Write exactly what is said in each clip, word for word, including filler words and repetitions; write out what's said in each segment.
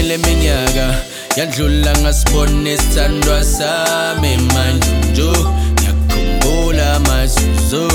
leminyaka yadlula ngasibona isithandwa sami manje ngiyakhumbula amazuzu.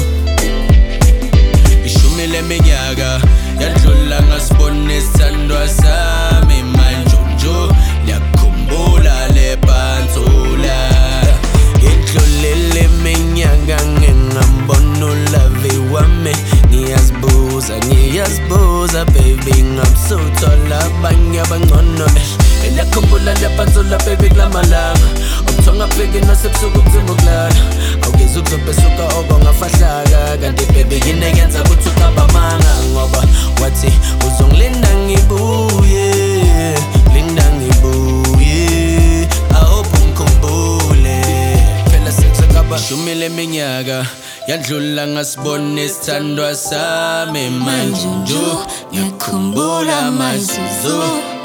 Ishumi leminyaka yadlula ngasibona isithandwa sami manje ngiyakhumbula le pantsula. Idlulile iminyaka ngingambona ulavi wami, ngiyazibuza ngiyazibuza baby ngabusuthola abanye abangcono. Ngiyakhumbula le pantsula baby kulamalanga, ubuthongo ngafiki nasebusuku kuzima ukulala. Awugeza ukuzobesuka oko ngafahlaka, kanti baby yini eyenza ukuthi ucabamanga, ngoba wathi uzongilinda ngibuye, linda ngibuye. I hope ungikhumbule phela sekuzakaba ishumi leminyaka yadlula ngasibona isithandwa sami manje ngiyakhumbula amazuzu.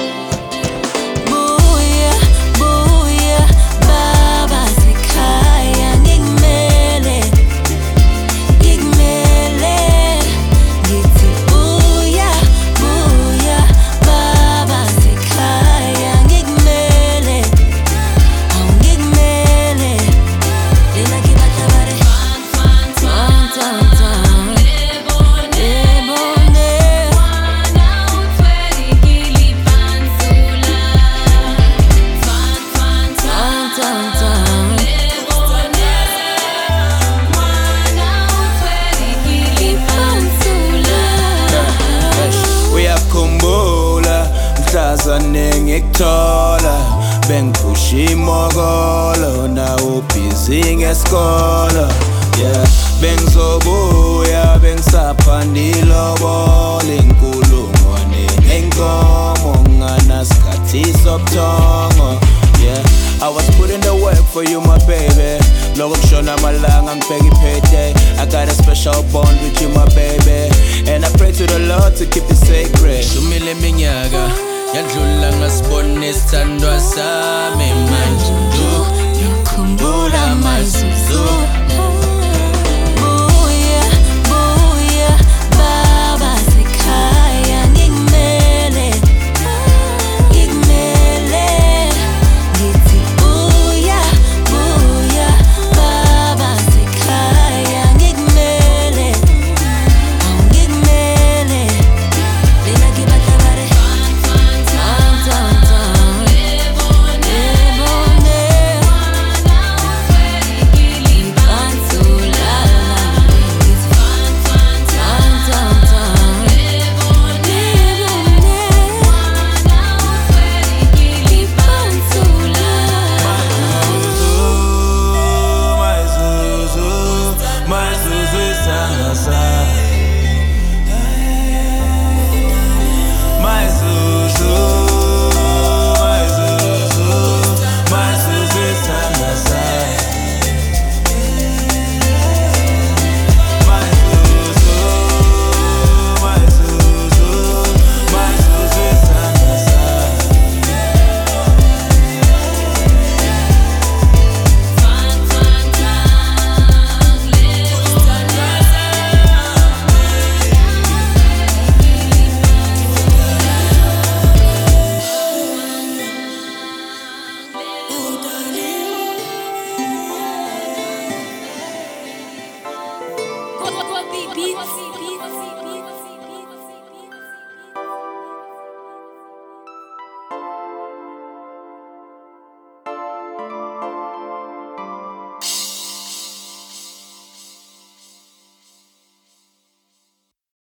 Ngikuthola bengiphusha imokolo nawo busy ngesikolo, yeah. Bengizobuya bengisaphanda ilobola, inkulungwane nenkomo nganasikhathi sobuthongo, yeah. I was putting the work for you my baby, loko kushona amalanga ngibheka i-payday. I got a special bond with you my baby, and I pray to the Lord to keep it sacred. Ishumi leminyaka yadlula ngasibona isithandwa sami manje ngiyakhumbula amazuzu.